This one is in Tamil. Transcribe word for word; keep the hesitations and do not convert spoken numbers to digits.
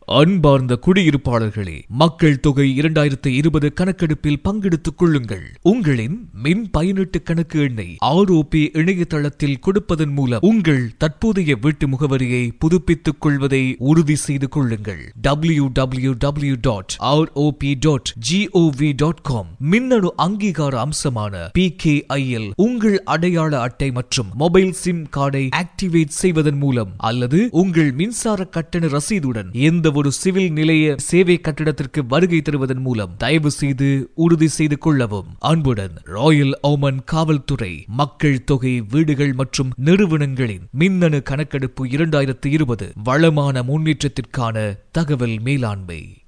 அன்பார்ந்த குடியிருப்பாளர்களே, மக்கள் தொகை இரண்டாயிரத்தி இருபது கணக்கெடுப்பில் பங்கெடுத்துக் கொள்ளுங்கள். உங்களின் மின் பயனீட்டு கணக்கு எண்ணை ஆர் ஓ பி இணையதளத்தில் கொடுப்பதன் மூலம் உங்கள் தற்போதைய வீட்டு முகவரியை புதுப்பித்துக் கொள்வதை உறுதி செய்து கொள்ளுங்கள். W W W dot R O B dot G O V dot com மின்னணு அங்கீகார அம்சமான பி கே ஐ எல் உங்கள் அடையாள அட்டை மற்றும் மொபைல் சிம் கார்டை ஆக்டிவேட் செய்வதன் மூலம் அல்லது உங்கள் மின்சார கட்டண ரசீதுடன் எந்த ஒரு சிவில் நிலைய சேவை கட்டிடத்திற்கு வருகை தருவதன் மூலம் தயவு செய்து உறுதி செய்து கொள்ளவும். அன்புடன், ராயல் ஓமன் காவல்துறை. மக்கள் தொகை, வீடுகள் மற்றும் நிறுவனங்களின் மின்னணு கணக்கெடுப்பு இரண்டாயிரத்தி இருபது வளமான முன்னேற்றத்திற்கான தகவல் மேலாண்மை.